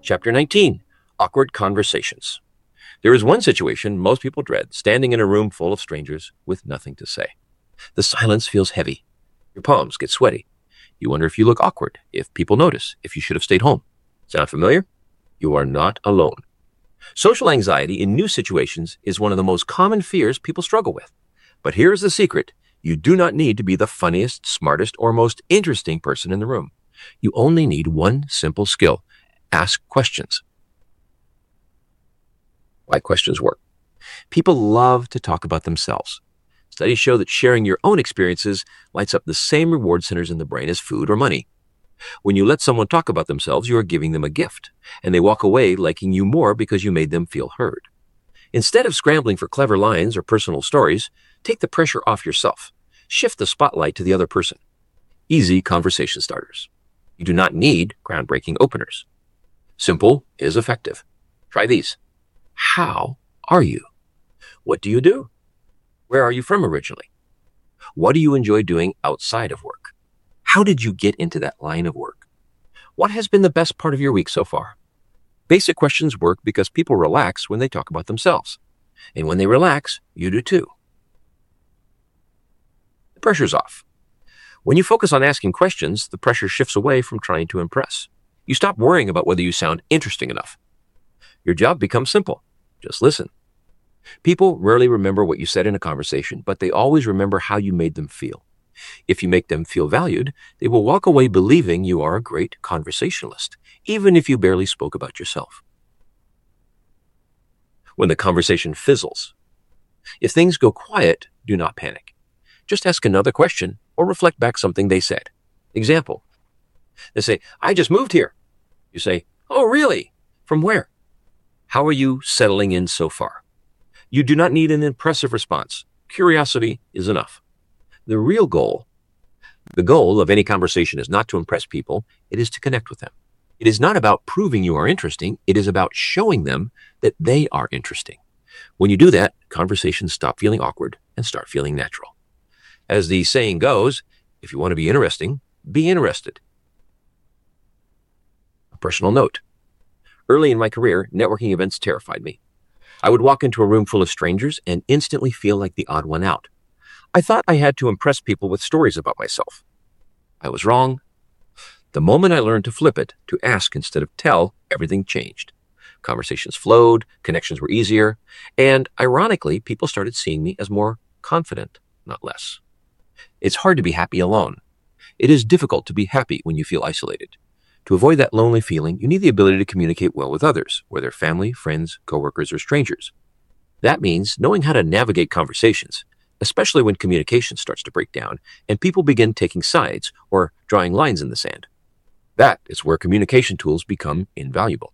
Chapter 19, Awkward Conversations. There is one situation most people dread, standing in a room full of strangers with nothing to say. The silence feels heavy. Your palms get sweaty. You wonder if you look awkward, if people notice, if you should have stayed home. Sound familiar? You are not alone. Social anxiety in new situations is one of the most common fears people struggle with. But here's the secret. You do not need to be the funniest, smartest, or most interesting person in the room. You only need one simple skill. Ask questions. Why questions work. People love to talk about themselves. Studies show that sharing your own experiences lights up the same reward centers in the brain as food or money. When you let someone talk about themselves, you are giving them a gift, and they walk away liking you more because you made them feel heard. Instead of scrambling for clever lines or personal stories, take the pressure off yourself. Shift the spotlight to the other person. Easy conversation starters. You do not need groundbreaking openers. Simple is effective. Try these. How are you? What do you do? Where are you from originally? What do you enjoy doing outside of work? How did you get into that line of work? What has been the best part of your week so far? Basic questions work because people relax when they talk about themselves. And when they relax, you do too. The pressure's off. When you focus on asking questions, the pressure shifts away from trying to impress. You stop worrying about whether you sound interesting enough. Your job becomes simple. Just listen. People rarely remember what you said in a conversation, but they always remember how you made them feel. If you make them feel valued, they will walk away believing you are a great conversationalist, even if you barely spoke about yourself. When the conversation fizzles. If things go quiet, do not panic. Just ask another question or reflect back something they said. Example. They say, I just moved here. You say, oh, really? From where? How are you settling in so far? You do not need an impressive response. Curiosity is enough. The goal of any conversation is not to impress people. It is to connect with them. It is not about proving you are interesting. It is about showing them that they are interesting. When you do that, conversations stop feeling awkward and start feeling natural. As the saying goes, if you want to be interesting, be interested. A personal note. Early in my career, networking events terrified me. I would walk into a room full of strangers and instantly feel like the odd one out. I thought I had to impress people with stories about myself. I was wrong. The moment I learned to flip it, to ask instead of tell, everything changed. Conversations flowed, connections were easier, and ironically, people started seeing me as more confident, not less. It's hard to be happy alone. It is difficult to be happy when you feel isolated. To avoid that lonely feeling, you need the ability to communicate well with others, whether family, friends, coworkers, or strangers. That means knowing how to navigate conversations, especially when communication starts to break down and people begin taking sides or drawing lines in the sand. That is where communication tools become invaluable.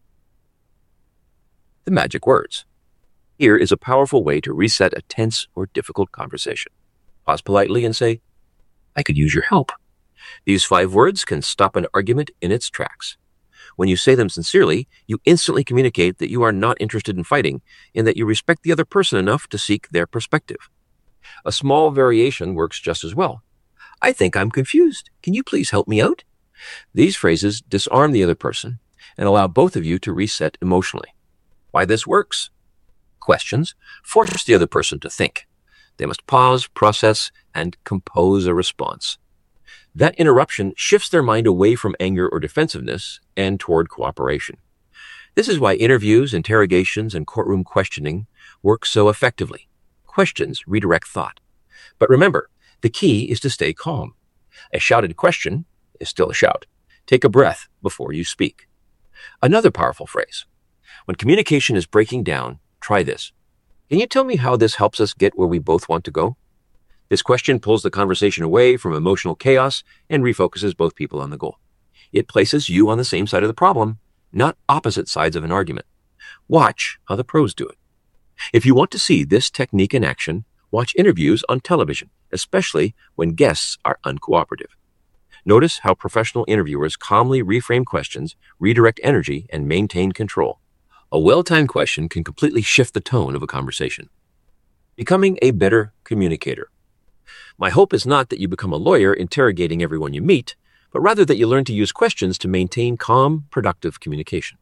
The magic words. Here is a powerful way to reset a tense or difficult conversation. Pause politely and say, I could use your help. These 5 words can stop an argument in its tracks. When you say them sincerely, you instantly communicate that you are not interested in fighting and that you respect the other person enough to seek their perspective. A small variation works just as well. I think I'm confused. Can you please help me out? These phrases disarm the other person and allow both of you to reset emotionally. Why this works? Questions force the other person to think. They must pause, process, and compose a response. That interruption shifts their mind away from anger or defensiveness and toward cooperation. This is why interviews, interrogations, and courtroom questioning work so effectively. Questions redirect thought. But remember, the key is to stay calm. A shouted question is still a shout. Take a breath before you speak. Another powerful phrase. When communication is breaking down, try this. Can you tell me how this helps us get where we both want to go? This question pulls the conversation away from emotional chaos and refocuses both people on the goal. It places you on the same side of the problem, not opposite sides of an argument. Watch how the pros do it. If you want to see this technique in action, watch interviews on television, especially when guests are uncooperative. Notice how professional interviewers calmly reframe questions, redirect energy, and maintain control. A well-timed question can completely shift the tone of a conversation. Becoming a better communicator. My hope is not that you become a lawyer interrogating everyone you meet, but rather that you learn to use questions to maintain calm, productive communication.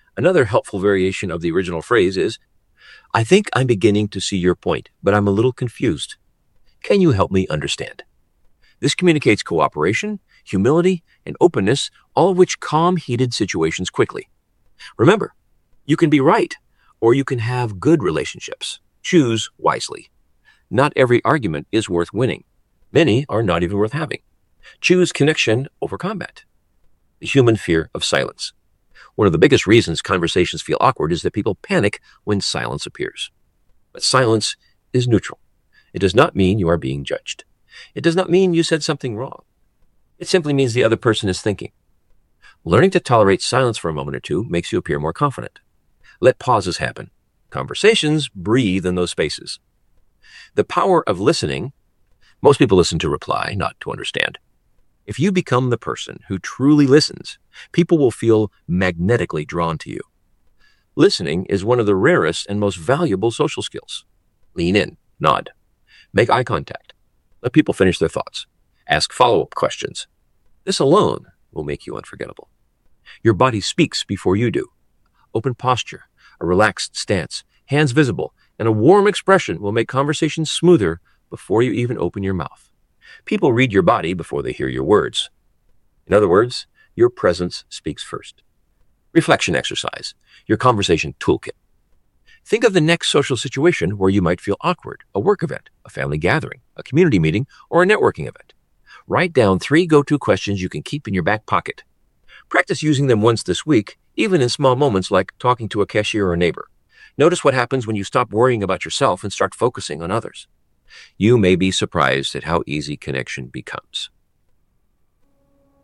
Another helpful variation of the original phrase is, I think I'm beginning to see your point, but I'm a little confused. Can you help me understand? This communicates cooperation, humility, and openness, all of which calm heated situations quickly. Remember, you can be right, or you can have good relationships. Choose wisely. Not every argument is worth winning. Many are not even worth having. Choose connection over combat. The human fear of silence. One of the biggest reasons conversations feel awkward is that people panic when silence appears. But silence is neutral. It does not mean you are being judged. It does not mean you said something wrong. It simply means the other person is thinking. Learning to tolerate silence for a moment or two makes you appear more confident. Let pauses happen. Conversations breathe in those spaces. The power of listening. Most people listen to reply, not to understand. If you become the person who truly listens, people will feel magnetically drawn to you. Listening is one of the rarest and most valuable social skills. Lean in, nod, make eye contact, let people finish their thoughts, ask follow-up questions. This alone will make you unforgettable. Your body speaks before you do. Open posture, a relaxed stance, hands visible, and a warm expression will make conversations smoother before you even open your mouth. People read your body before they hear your words. In other words, your presence speaks first. Reflection exercise, your conversation toolkit. Think of the next social situation where you might feel awkward: a work event, a family gathering, a community meeting, or a networking event. Write down 3 go-to questions you can keep in your back pocket. Practice using them once this week, even in small moments like talking to a cashier or a neighbor. Notice what happens when you stop worrying about yourself and start focusing on others. You may be surprised at how easy connection becomes.